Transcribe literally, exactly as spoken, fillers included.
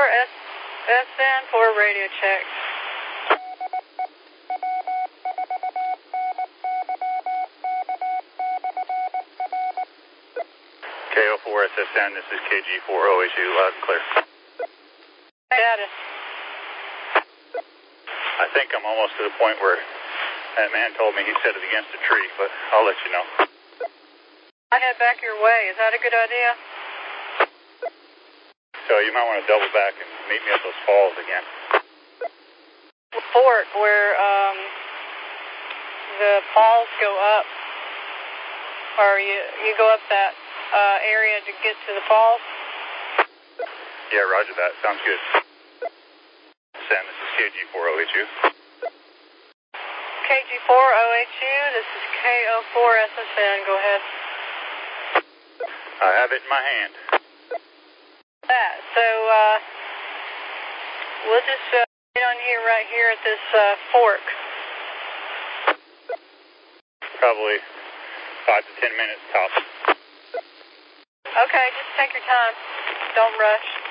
S N for radio check. K O four S S N, this is K G four O H U, loud and clear. Status. I think I'm almost to the point where that man told me he set it against a tree, but I'll let you know. I head back your way. Is that a good idea? So you might want to double back and meet me at those falls again. Fort, where um, the falls go up, or you you go up that uh, area to get to the falls? Yeah, roger that. Sounds good. Sam, this is K G four O H U. K G four O H U, this is K O four S S N. Go ahead. I have it in my hand. That. So uh, we'll just uh, get on here right here at this uh, fork. Probably five to ten minutes tops. Okay, just take your time. Don't rush.